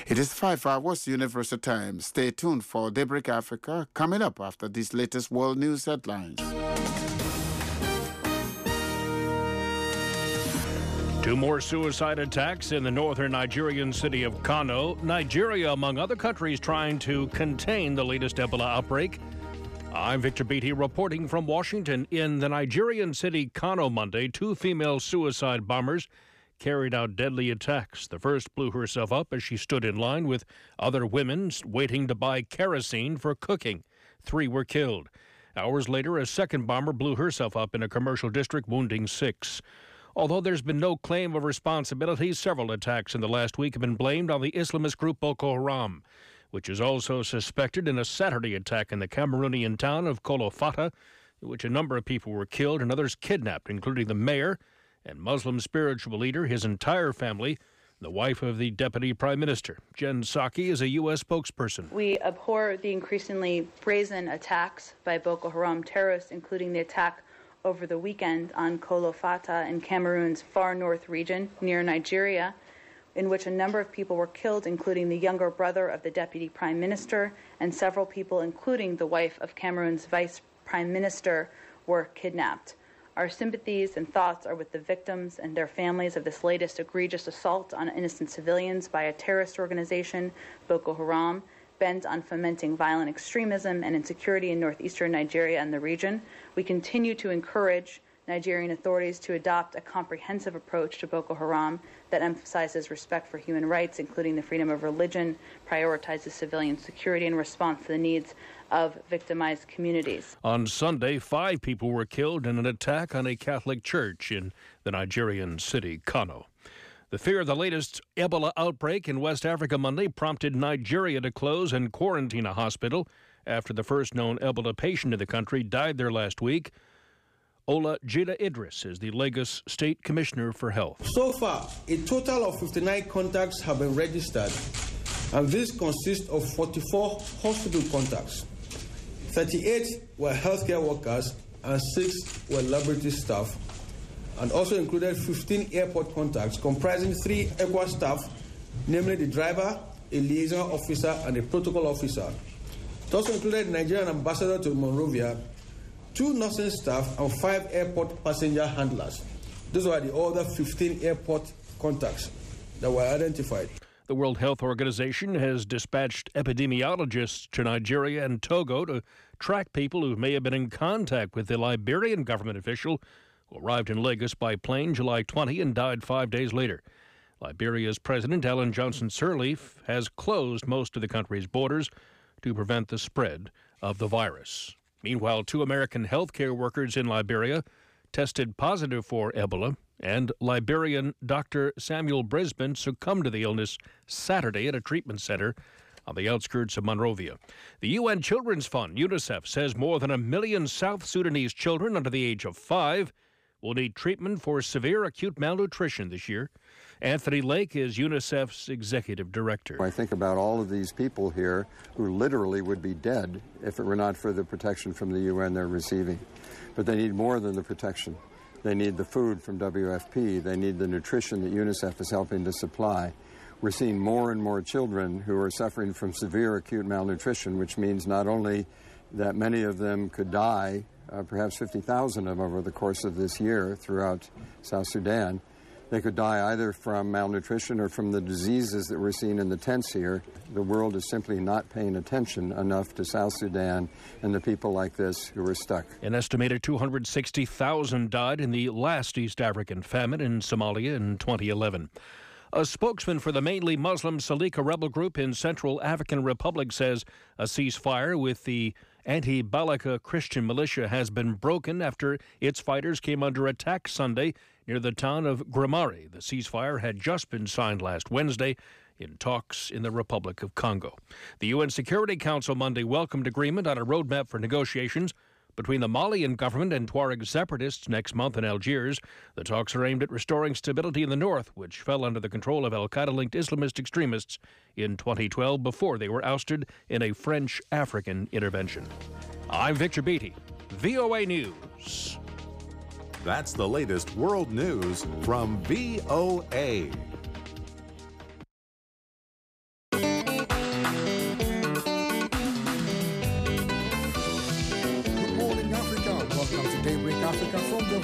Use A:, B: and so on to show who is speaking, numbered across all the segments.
A: It is 5 hours Universal Time. Stay tuned for Daybreak Africa coming up after these latest world news headlines.
B: Two more suicide attacks in the northern Nigerian city of Kano. Nigeria, among other countries, trying to contain the latest Ebola outbreak. I'm Victor Beatty reporting from Washington. In the Nigerian city Kano Monday, two female suicide bombers carried out deadly attacks. The first blew herself up as she stood in line with other women waiting to buy kerosene for cooking. 3 were killed. Hours later, a second bomber blew herself up in a commercial district, wounding 6. Although there's been no claim of responsibility, several attacks in the last week have been blamed on the Islamist group Boko Haram, which is also suspected in a Saturday attack in the Cameroonian town of Kolofata, in which a number of people were killed and others kidnapped, including the mayor and Muslim spiritual leader, his entire family, the wife of the deputy prime minister. Jen Psaki is a U.S. spokesperson.
C: We abhor the increasingly brazen attacks by Boko Haram terrorists, including the attack over the weekend on Kolofata in Cameroon's far north region near Nigeria, in which a number of people were killed, including the younger brother of the deputy prime minister, and several people, including the wife of Cameroon's vice prime minister, were kidnapped. Our sympathies and thoughts are with the victims and their families of this latest egregious assault on innocent civilians by a terrorist organization, Boko Haram, bent on fomenting violent extremism and insecurity in northeastern Nigeria and the region. We continue to encourage Nigerian authorities to adopt a comprehensive approach to Boko Haram that emphasizes respect for human rights, including the freedom of religion, prioritizes civilian security in response to the needs of victimized communities.
B: On Sunday, 5 people were killed in an attack on a Catholic church in the Nigerian city, Kano. The fear of the latest Ebola outbreak in West Africa Monday prompted Nigeria to close and quarantine a hospital after the first known Ebola patient in the country died there last week. Ola Jida Idris is the Lagos State Commissioner for Health.
D: So far, a total of 59 contacts have been registered, and this consists of 44 hospital contacts. 38 were healthcare workers and 6 were laboratory staff, and also included 15 airport contacts comprising 3 ECWA staff, namely the driver, a liaison officer, and a protocol officer. It also included the Nigerian ambassador to Monrovia, 2 nursing staff, and 5 airport passenger handlers. Those were the other 15 airport contacts that were identified.
B: The World Health Organization has dispatched epidemiologists to Nigeria and Togo to track people who may have been in contact with the Liberian government official who arrived in Lagos by plane July 20 and died 5 days later. Liberia's President Ellen Johnson Sirleaf has closed most of the country's borders to prevent the spread of the virus. Meanwhile, 2 American healthcare workers in Liberia tested positive for Ebola, and Liberian Dr. Samuel Brisbane succumbed to the illness Saturday at a treatment center on the outskirts of Monrovia. The UN Children's Fund, UNICEF, says more than 1 million South Sudanese children under the age of 5 will need treatment for severe acute malnutrition this year. Anthony Lake is UNICEF's executive director.
E: I think about all of these people here who literally would be dead if it were not for the protection from the UN they're receiving. But they need more than the protection. They need the food from WFP. They need the nutrition that UNICEF is helping to supply. We're seeing more and more children who are suffering from severe acute malnutrition, which means not only that many of them could die, perhaps 50,000 of them over the course of this year throughout South Sudan. They could die either from malnutrition or from the diseases that we're seeing in the tents here. The world is simply not paying attention enough to South Sudan and the people like this who are stuck.
B: An estimated 260,000 died in the last East African famine in Somalia in 2011. A spokesman for the mainly Muslim Salika rebel group in Central African Republic says a ceasefire with the anti-Balaka Christian militia has been broken after its fighters came under attack Sunday near the town of Gramari. The ceasefire had just been signed last Wednesday in talks in the Republic of Congo. The UN Security Council Monday welcomed agreement on a roadmap for negotiations between the Malian government and Tuareg separatists next month in Algiers. The talks are aimed at restoring stability in the north, which fell under the control of al-Qaeda-linked Islamist extremists in 2012 before they were ousted in a French-African intervention. I'm Victor Beatty, VOA News.
F: That's the latest world news from VOA.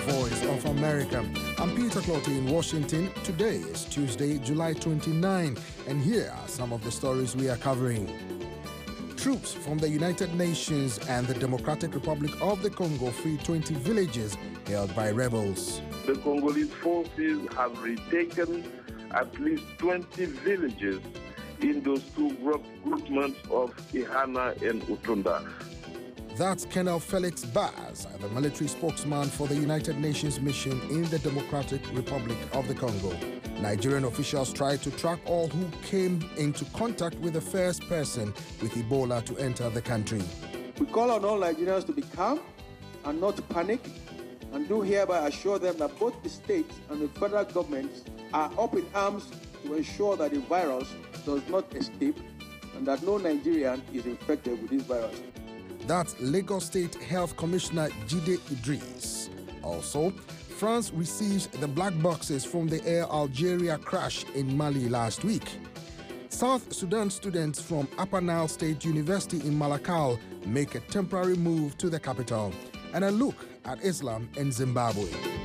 G: Voice of America. I'm Peter Clottey in Washington. Today is Tuesday, July 29, and here are some of the stories we are covering. Troops from the United Nations and the Democratic Republic of the Congo free 20 villages held by rebels.
H: The Congolese forces have retaken at least 20 villages in those two groupments of Ihana and Utunda.
G: That's Colonel Felix Baz, the military spokesman for the United Nations mission in the Democratic Republic of the Congo. Nigerian officials tried to track all who came into contact with the first person with Ebola to enter the country.
D: We call on all Nigerians to be calm and not to panic, and do hereby assure them that both the states and the federal governments are up in arms to ensure that the virus does not escape and that no Nigerian is infected with this virus.
G: That's Lagos State Health Commissioner Jide Idris. Also, France receives the black boxes from the Air Algeria crash in Mali last week. South Sudan students from Upper Nile State University in Malakal make a temporary move to the capital. And a look at Islam in Zimbabwe.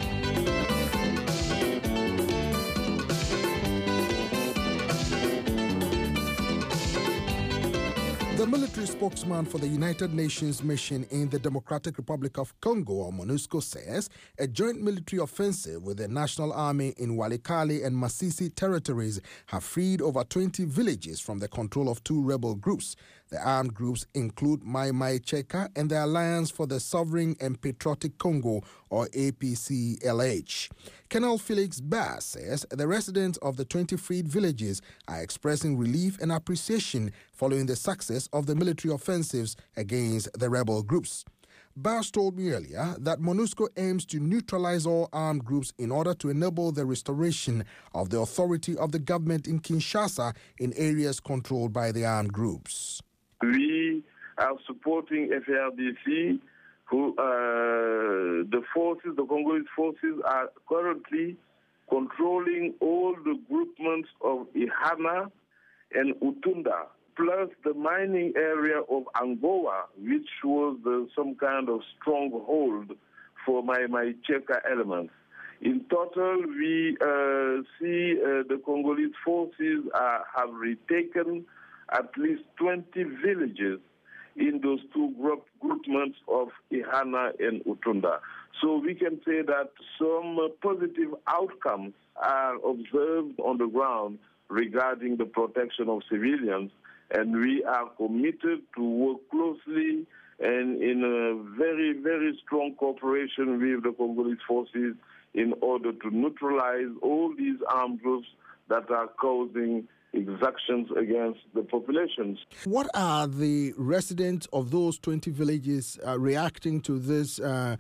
G: The military spokesman for the United Nations mission in the Democratic Republic of Congo, or MONUSCO, says a joint military offensive with the National Army in Walikale and Masisi territories have freed over 20 villages from the control of two rebel groups. The armed groups include Mai Mai Cheka and the Alliance for the Sovereign and Patriotic Congo, or APCLH. Colonel Felix Baz says the residents of the 20 freed villages are expressing relief and appreciation following the success of the military offensives against the rebel groups. Baz told me earlier that MONUSCO aims to neutralize all armed groups in order to enable the restoration of the authority of the government in Kinshasa in areas controlled by the armed groups.
H: We are supporting FARDC, who the Congolese forces are currently controlling all the groupments of Ihana and Utunda, plus the mining area of Angoa, which was some kind of stronghold for Mai Cheka elements. In total, we see the Congolese forces have retaken at least 20 villages in those two groupments of Ihana and Utunda. So we can say that some positive outcomes are observed on the ground regarding the protection of civilians, and we are committed to work closely and in a very, very strong cooperation with the Congolese forces in order to neutralize all these armed groups that are causing exactions against the populations.
G: What are the residents of those 20 villages reacting to this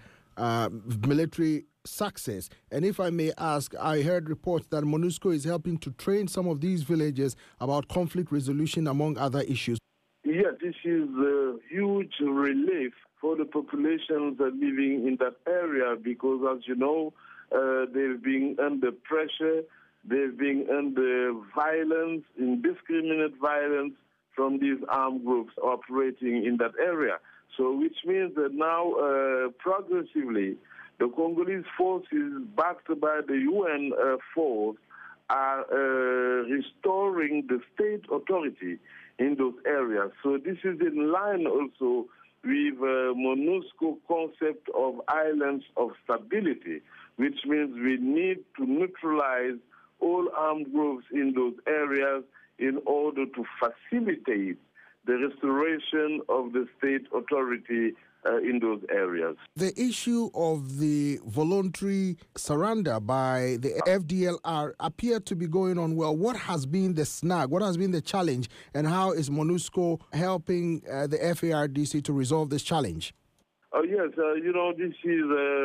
G: military success? And if I may ask, I heard reports that MONUSCO is helping to train some of these villages about conflict resolution, among other issues.
H: Yes, this is a huge relief for the populations living in that area because, as you know, they've been under pressure. They've been under violence, indiscriminate violence from these armed groups operating in that area. So which means that now, progressively, the Congolese forces, backed by the UN force, are restoring the state authority in those areas. So this is in line also with MONUSCO concept of islands of stability, which means we need to neutralize all armed groups in those areas in order to facilitate the restoration of the state authority in those areas.
G: The issue of the voluntary surrender by the FDLR appeared to be going on well. What has been the snag? What has been the challenge? And how is MONUSCO helping the FARDC to resolve this challenge?
H: Oh, yes. This is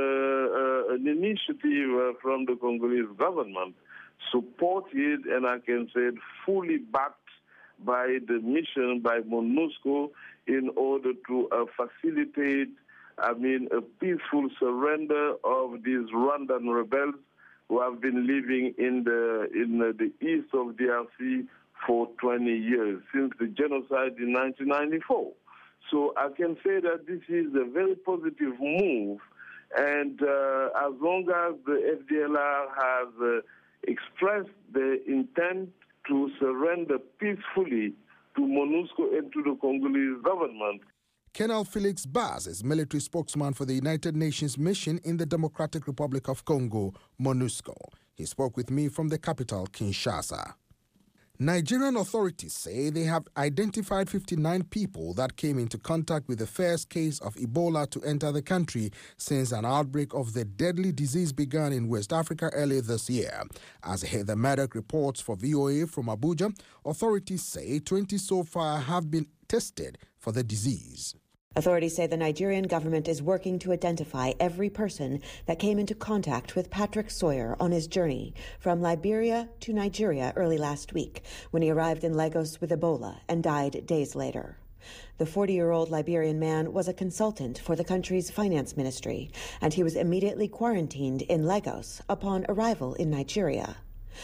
H: an initiative from the Congolese government, supported, and I can say fully backed by the mission, by MONUSCO, in order to facilitate, a peaceful surrender of these Rwandan rebels who have been living in the east of DRC for 20 years, since the genocide in 1994. So I can say that this is a very positive move And as long as the FDLR has expressed the intent to surrender peacefully to MONUSCO and to the Congolese government.
G: Colonel Felix Baz is military spokesman for the United Nations mission in the Democratic Republic of Congo, MONUSCO. He spoke with me from the capital, Kinshasa. Nigerian authorities say they have identified 59 people that came into contact with the first case of Ebola to enter the country since an outbreak of the deadly disease began in West Africa earlier this year. As Heather Maddock reports for VOA from Abuja, authorities say 20 so far have been tested for the disease.
I: Authorities say the Nigerian government is working to identify every person that came into contact with Patrick Sawyer on his journey from Liberia to Nigeria early last week, when he arrived in Lagos with Ebola and died days later. The 40-year-old Liberian man was a consultant for the country's finance ministry, and he was immediately quarantined in Lagos upon arrival in Nigeria.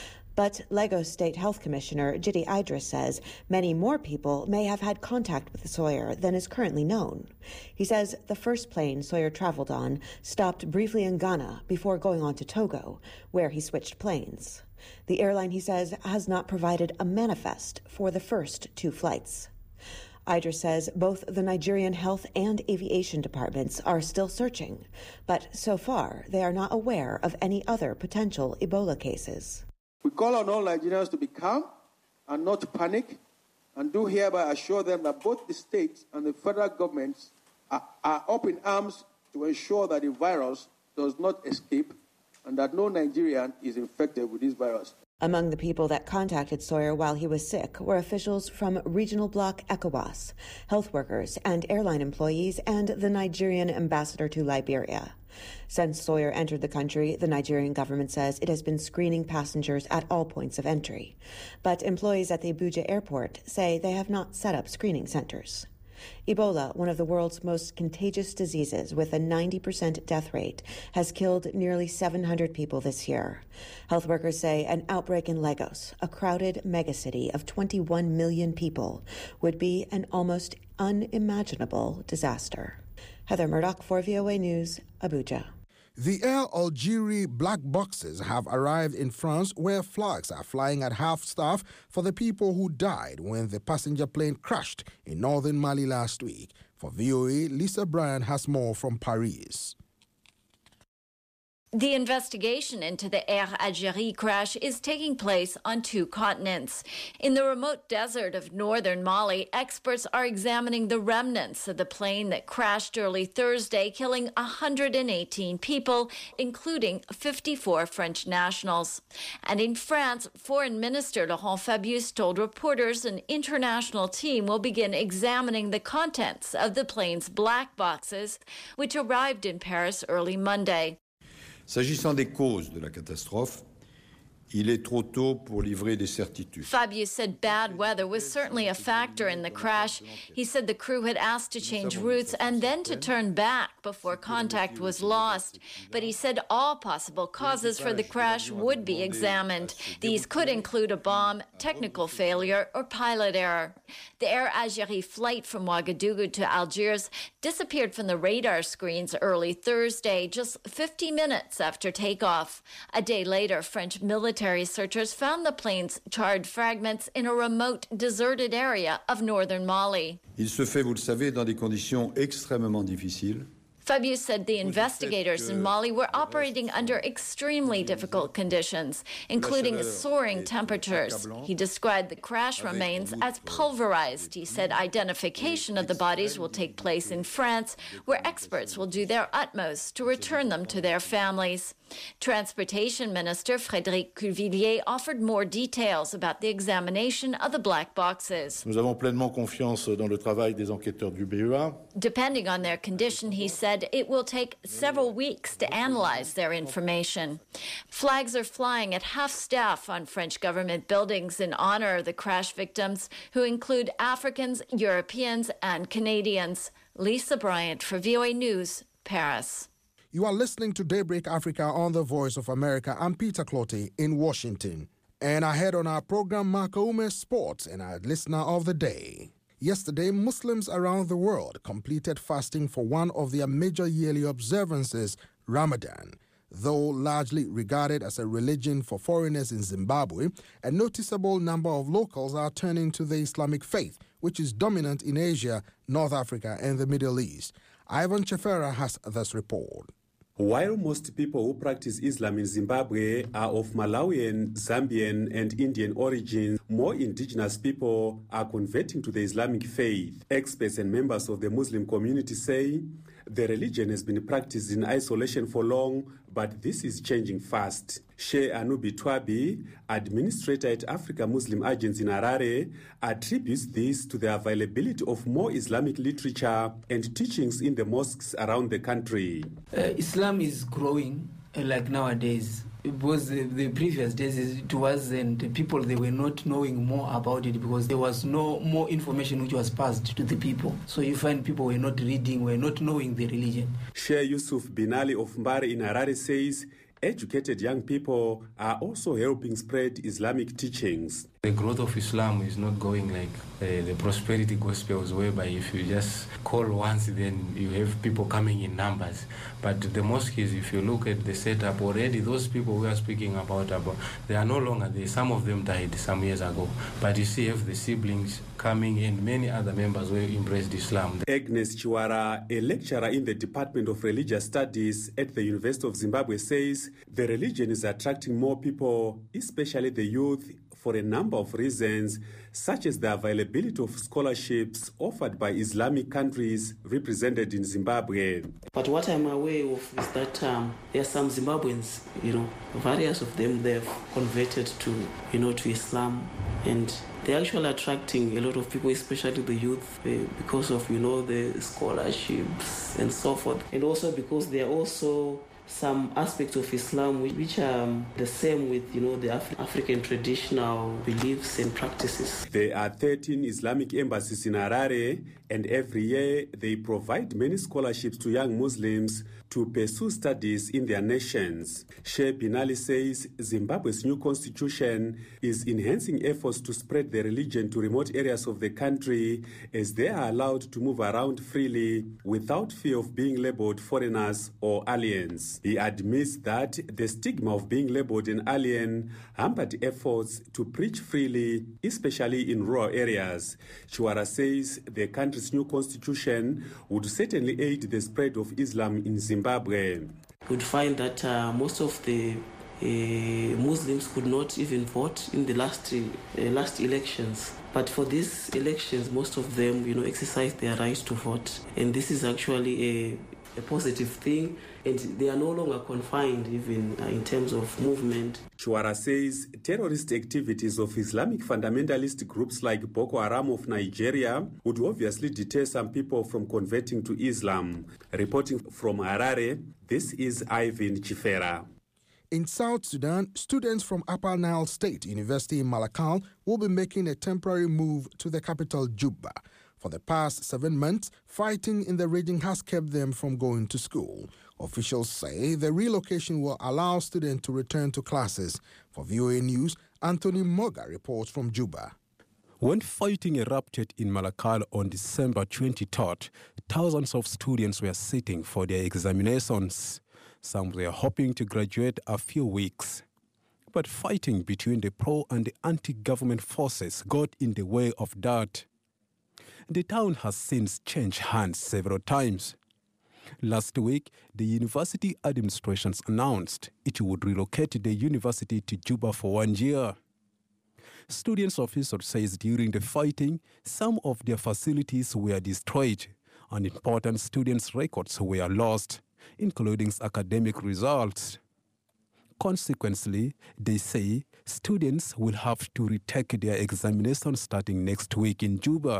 I: But Lagos State Health Commissioner Jide Idris says many more people may have had contact with Sawyer than is currently known. He says the first plane Sawyer traveled on stopped briefly in Ghana before going on to Togo, where he switched planes. The airline, he says, has not provided a manifest for the first two flights. Idris says both the Nigerian Health and Aviation departments are still searching, but so far they are not aware of any other potential Ebola cases.
D: We call on all Nigerians to be calm and not to panic, and do hereby assure them that both the state and the federal governments are up in arms to ensure that the virus does not escape and that no Nigerian is infected with this virus.
I: Among the people that contacted Sawyer while he was sick were officials from Regional Bloc ECOWAS, health workers and airline employees, and the Nigerian ambassador to Liberia. Since Sawyer entered the country, the Nigerian government says it has been screening passengers at all points of entry. But employees at the Abuja airport say they have not set up screening centers. Ebola, one of the world's most contagious diseases with a 90% death rate, has killed nearly 700 people this year. Health workers say an outbreak in Lagos, a crowded megacity of 21 million people, would be an almost unimaginable disaster. Heather Murdoch for VOA News, Abuja.
G: The Air Algérie black boxes have arrived in France, where flags are flying at half-staff for the people who died when the passenger plane crashed in northern Mali last week. For VOA, Lisa Bryan has more from Paris.
J: The investigation into the Air Algérie crash is taking place on two continents. In the remote desert of northern Mali, experts are examining the remnants of the plane that crashed early Thursday, killing 118 people, including 54 French nationals. And in France, Foreign Minister Laurent Fabius told reporters an international team will begin examining the contents of the plane's black boxes, which arrived in Paris early Monday.
K: S'agissant des causes de la catastrophe, il est trop tôt pour livrer des certitudes.
J: Fabius said bad weather was certainly a factor in the crash. He said the crew had asked to change routes and then to turn back before contact was lost. But he said all possible causes for the crash would be examined. These could include a bomb, technical failure, or pilot error. The Air Algérie flight from Ouagadougou to Algiers disappeared from the radar screens early Thursday, just 50 minutes after takeoff. A day later, French military searchers found the plane's charred fragments in a remote, deserted area of northern Mali.
K: Il se fait, vous le savez, dans des conditions extrêmement difficiles.
J: Fabius said the investigators in Mali were operating under extremely difficult conditions, including soaring temperatures. He described the crash remains as pulverized. He said identification of the bodies will take place in France, where experts will do their utmost to return them to their families. Transportation Minister Frédéric Cuvillier offered more details about the examination of the black boxes.
L: Nous avons pleinement confiance dans le travail des enquêteurs du BEA.
J: Depending on their condition, he said, it will take several weeks to analyze their information. Flags are flying at half-staff on French government buildings in honor of the crash victims, who include Africans, Europeans, and Canadians. Lisa Bryant for VOA News, Paris.
G: You are listening to Daybreak Africa on the Voice of America. I'm Peter Clottey in Washington. And ahead on our program, Marco Sports and our listener of the day. Yesterday, Muslims around the world completed fasting for one of their major yearly observances, Ramadan. Though largely regarded as a religion for foreigners in Zimbabwe, a noticeable number of locals are turning to the Islamic faith, which is dominant in Asia, North Africa, and the Middle East. Ivan Chefera has this report.
M: While most people who practice Islam in Zimbabwe are of Malawian, Zambian, and Indian origins, more indigenous people are converting to the Islamic faith. Experts and members of the Muslim community say the religion has been practiced in isolation for long, but this is changing fast. Sheikh Anubi Twabi, administrator at Africa Muslim Agents in Harare, attributes this to the availability of more Islamic literature and teachings in the mosques around the country.
N: Islam is growing like nowadays. Because the previous days it wasn't, the people, they were not knowing more about it because there was no more information which was passed to the people. So you find people were not reading, were not knowing the religion.
M: Sheikh Yusuf Binali of Mbare in Harare says educated young people are also helping spread Islamic teachings.
O: The growth of Islam is not going like the prosperity gospels, whereby if you just call once, then you have people coming in numbers. But the mosques, if you look at the setup already, those people we are speaking about, they are no longer there. Some of them died some years ago. But you see, have the siblings coming and many other members who embraced Islam.
M: Agnes Chiwara, a lecturer in the Department of Religious Studies at the University of Zimbabwe, says the religion is attracting more people, especially the youth, for a number of reasons, such as the availability of scholarships offered by Islamic countries represented in Zimbabwe.
P: But what I'm aware of is that there are some Zimbabweans, various of them, they've converted to, to Islam, and they're actually attracting a lot of people, especially the youth, because of, the scholarships and so forth, and also because they are also some aspects of Islam which are the same with, the African traditional beliefs and practices.
M: There are 13 Islamic embassies in Harare, and every year they provide many scholarships to young Muslims to pursue studies in their nations. Sheikh Binali says Zimbabwe's new constitution is enhancing efforts to spread the religion to remote areas of the country as they are allowed to move around freely without fear of being labeled foreigners or aliens. He admits that the stigma of being labeled an alien hampered efforts to preach freely, especially in rural areas. Chiwara says the country's new constitution would certainly aid the spread of Islam in Zimbabwe.
P: You'd find that most of the Muslims could not even vote in the last elections. But for these elections, most of them, exercised their right to vote. And this is actually a positive thing, and they are no longer confined even in terms of movement.
M: Chiwara says terrorist activities of Islamic fundamentalist groups like Boko Haram of Nigeria would obviously deter some people from converting to Islam. Reporting from Harare, this is Ivan Chifera.
G: In South Sudan, students from Upper Nile State University in Malakal will be making a temporary move to the capital, Juba. For the past 7 months, fighting in the region has kept them from going to school. Officials say the relocation will allow students to return to classes. For VOA News, Anthony Moga reports from Juba.
Q: When fighting erupted in Malakal on December 23rd, thousands of students were sitting for their examinations. Some were hoping to graduate a few weeks. But fighting between the pro and the anti-government forces got in the way of that. The town has since changed hands several times. Last week, the university administrations announced it would relocate the university to Juba for 1 year. Students officials says during the fighting, some of their facilities were destroyed and important students' records were lost, including academic results. Consequently, they say students will have to retake their examinations starting next week in Juba.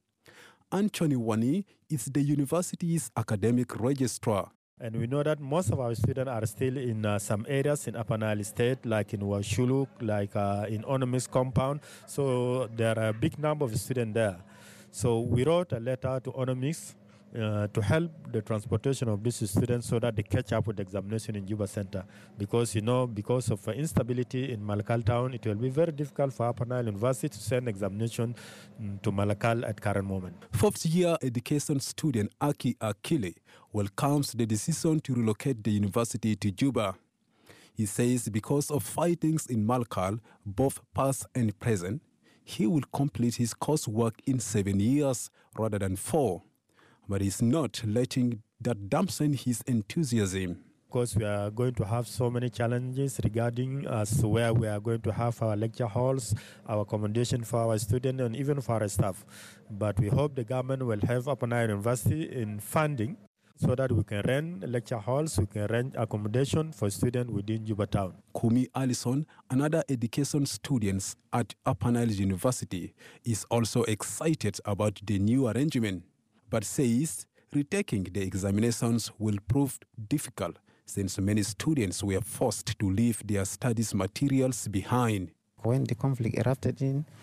Q: Anthony Wani is the university's academic registrar.
R: And we know that most of our students are still in some areas in Upper Nile State, like in Washuluk, like in Onomics compound. So there are a big number of students there. So we wrote a letter to Onomics to help the transportation of these students so that they catch up with the examination in Juba Center. Because, because of instability in Malakal town, it will be very difficult for Upper Nile University to send examination to Malakal at current moment.
Q: Fourth-year education student Aki Akile welcomes the decision to relocate the university to Juba. He says because of fightings in Malakal, both past and present, he will complete his coursework in 7 years rather than 4. But he's not letting that dampen his enthusiasm.
R: Because we are going to have so many challenges regarding us where we are going to have our lecture halls, our accommodation for our students, and even for our staff. But we hope the government will help Upper Nile University in funding so that we can rent lecture halls, we can rent accommodation for students within Juba town.
Q: Kumi Allison, another education student at Upper Nile University, is also excited about the new arrangement, but says retaking the examinations will prove difficult since many students were forced to leave their studies materials behind.
S: When the conflict erupted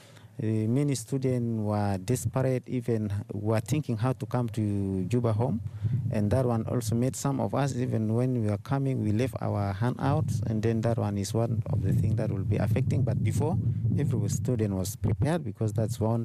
S: many students were desperate, even were thinking how to come to Juba home. And that one also made some of us, even when we were coming, we left our handouts. And then that one is one of the things that will be affecting. But before, every student was prepared because that's what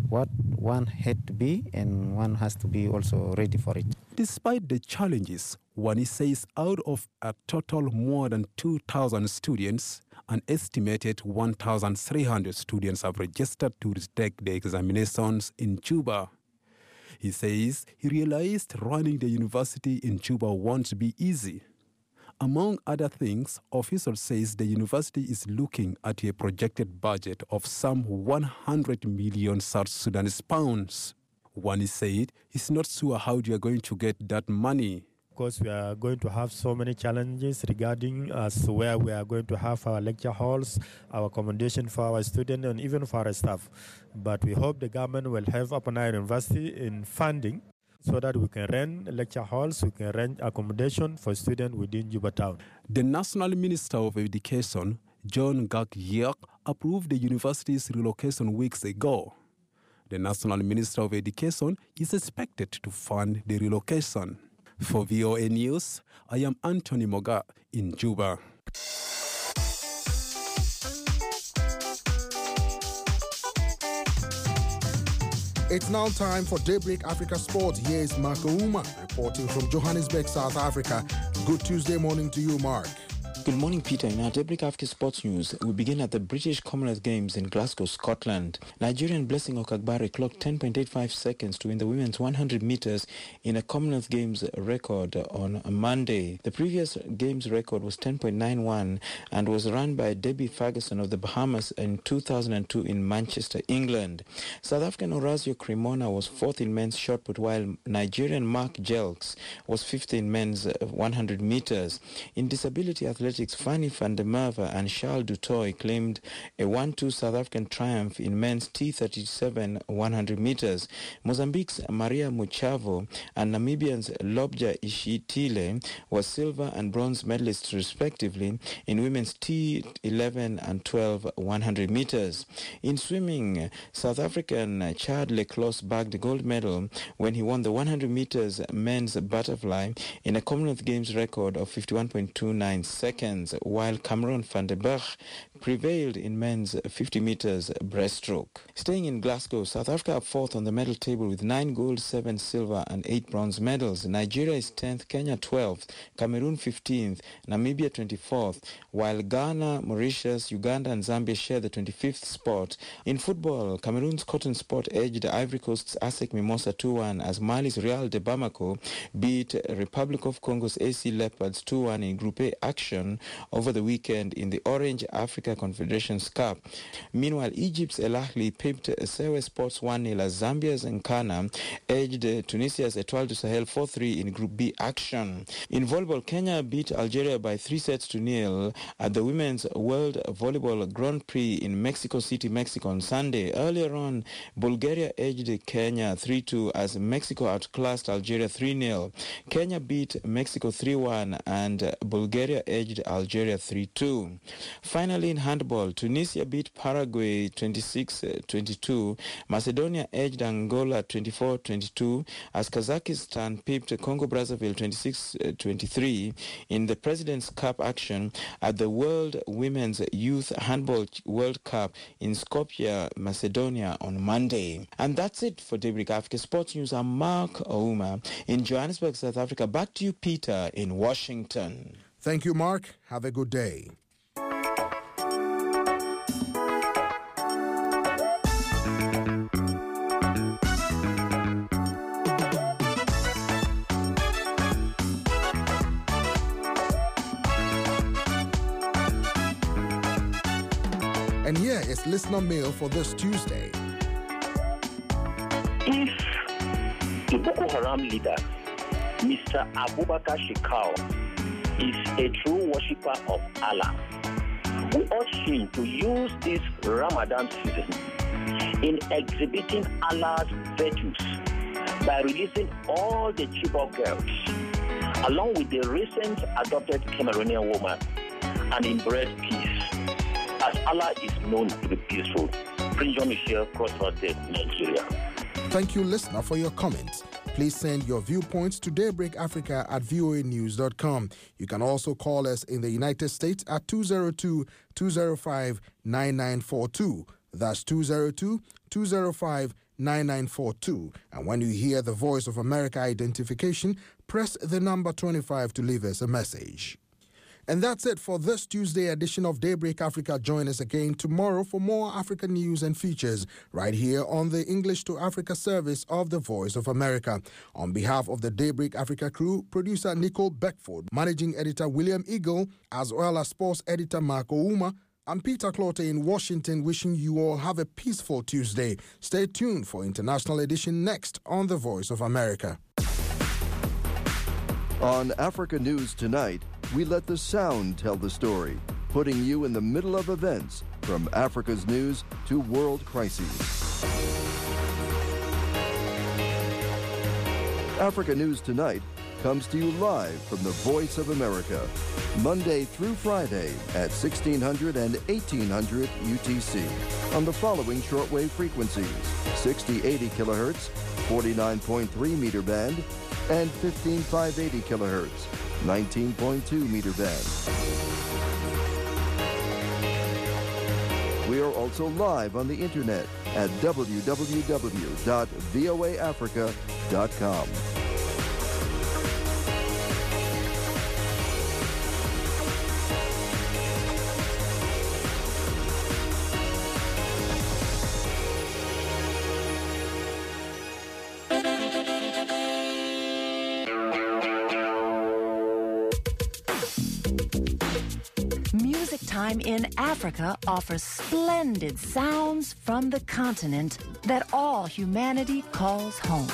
S: one had to be, and one has to be also ready for it.
Q: Despite the challenges, Wani says out of a total more than 2,000 students, an estimated 1,300 students have registered to retake the examinations in Juba. He says he realized running the university in Juba won't be easy. Among other things, officials says the university is looking at a projected budget of some 100 million South Sudanese pounds. Wani said he's not sure how they are going to get that money.
R: Because we are going to have so many challenges regarding us where we are going to have our lecture halls, our accommodation for our students, and even for our staff. But we hope the government will help Upper Nile University in funding so that we can rent lecture halls, we can rent accommodation for students within Juba town.
Q: The National Minister of Education, John Gak Yeok, approved the university's relocation weeks ago. The National Minister of Education is expected to fund the relocation. For VOA News, I am Anthony Moga in Juba.
G: It's now time for Daybreak Africa Sport. Here is Marco Uma reporting from Johannesburg, South Africa. Good Tuesday morning to you, Mark.
T: Good morning, Peter. In our Daybreak Africa Sports News, we begin at the British Commonwealth Games in Glasgow, Scotland. Nigerian Blessing Okagbare clocked 10.85 seconds to win the women's 100 meters in a Commonwealth Games record on Monday. The previous Games record was 10.91 and was run by Debbie Ferguson of the Bahamas in 2002 in Manchester, England. South African Orazio Cremona was fourth in men's shot put, while Nigerian Mark Jelks was fifth in men's 100 meters. In disability athletics, Fanny van der Merwe and Charles Dutoy claimed a 1-2 South African triumph in men's T37 100 meters. Mozambique's Maria Muchavo and Namibian's Lobja Ishitile were silver and bronze medalists respectively in women's T11 and 12 100 meters. In swimming, South African Chad Leclos bagged a gold medal when he won the 100 meters men's butterfly in a Commonwealth Games record of 51.29 seconds, while Cameron van der Berg prevailed in men's 50 meters breaststroke. Staying in Glasgow, South Africa are fourth on the medal table with 9 gold, 7 silver and 8 bronze medals. Nigeria is 10th, Kenya 12th, Cameroon 15th, Namibia 24th, while Ghana, Mauritius, Uganda and Zambia share the 25th spot. In football, Cameroon's Cotton Sport edged Ivory Coast's ASEC Mimosa 2-1 as Mali's Real de Bamako beat Republic of Congo's AC Leopards 2-1 in Group A action over the weekend in the Orange Africa Confederations Cup. Meanwhile, Egypt's El Ahly pipped Sewe Sports 1-0 as Zambia's Nkana edged Tunisia's Etoile du Sahel 4-3 in Group B action. In volleyball, Kenya beat Algeria by 3-0 at the Women's World Volleyball Grand Prix in Mexico City, Mexico on Sunday. Earlier on, Bulgaria edged Kenya 3-2 as Mexico outclassed Algeria 3-0. Kenya beat Mexico 3-1 and Bulgaria edged Algeria 3-2. Finally, in handball, Tunisia beat Paraguay 26-22. Macedonia edged Angola 24-22 as Kazakhstan pipped Congo-Brazzaville 26-23 in the President's Cup action at the World Women's Youth Handball World Cup in Skopje, Macedonia on Monday. And that's it for Daybreak Africa Sports News. I'm Mark Ouma in Johannesburg, South Africa. Back to you, Peter, in Washington.
G: Thank you, Mark. Have a good day. And here is listener mail for this Tuesday.
U: If the Boko Haram leader, Mr. Abubakar Shekau, is a true worshipper of Allah, we urge him to use this Ramadan season in exhibiting Allah's virtues by releasing all the Chibok girls, along with the recent adopted Cameroonian woman, and embrace peace, as Allah is known to be peaceful. Prince John Michel, Crossroads, Nigeria.
G: Thank you, listener, for your comments. Please send your viewpoints to daybreakafrica@voanews.com. You can also call us in the United States at 202-205-9942. That's 202-205-9942. And when you hear the Voice of America identification, press the number 25 to leave us a message. And that's it for this Tuesday edition of Daybreak Africa. Join us again tomorrow for more African news and features right here on the English to Africa service of the Voice of America. On behalf of the Daybreak Africa crew, producer Nicole Beckford, managing editor William Eagle, as well as sports editor Mark Ouma, I'm Peter Clotte in Washington, wishing you all have a peaceful Tuesday. Stay tuned for International Edition next on the Voice of America.
V: On Africa News Tonight, we let the sound tell the story, putting you in the middle of events from Africa's news to world crises. Africa News Tonight comes to you live from the Voice of America, Monday through Friday at 1600 and 1800 UTC on the following shortwave frequencies: 6080 kilohertz, 49.3 meter band, and 15580 kilohertz, 19.2 meter band. We are also live on the internet at www.voaafrica.com.
W: Time in Africa offers splendid sounds from the continent that all humanity calls home.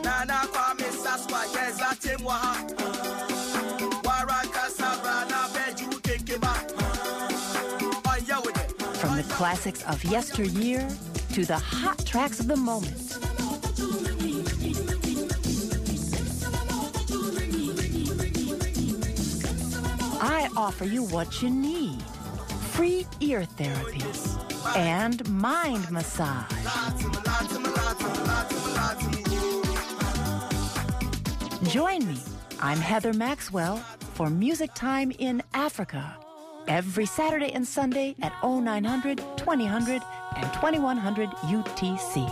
W: From the classics of yesteryear to the hot tracks of the moment. I offer you what you need. Free ear therapy and mind massage. Join me. I'm Heather Maxwell for Music Time in Africa. Every Saturday and Sunday at 0900, 2000, and 2100 UTC.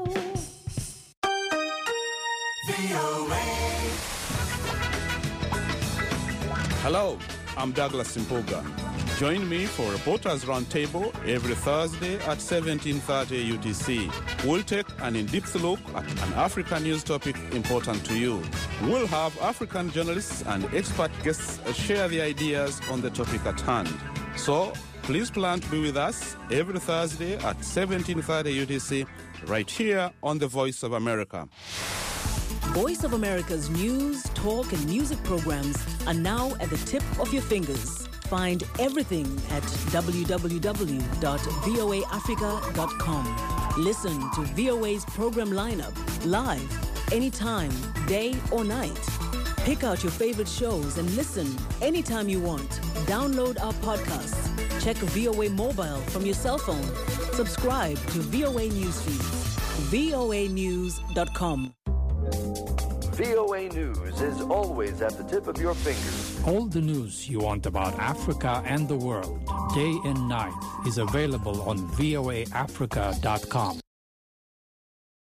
X: Hello, I'm Douglas Simpoga. Join me for Reporters Roundtable every Thursday at 1730 UTC. We'll take an in-depth look at an African news topic important to you. We'll have African journalists and expert guests share their ideas on the topic at hand. So, please plan to be with us every Thursday at 1730 UTC right here on The Voice of America.
Y: Voice of America's news, talk, and music programs are now at the tip of your fingers. Find everything at www.voaafrica.com. Listen to VOA's program lineup live, anytime, day or night. Pick out your favorite shows and listen anytime you want. Download our podcasts. Check VOA Mobile from your cell phone. Subscribe to VOA Newsfeed. voanews.com.
V: VOA News is always at the tip of your fingers.
A: All the news you want about Africa and the world, day and night, is available on voaafrica.com.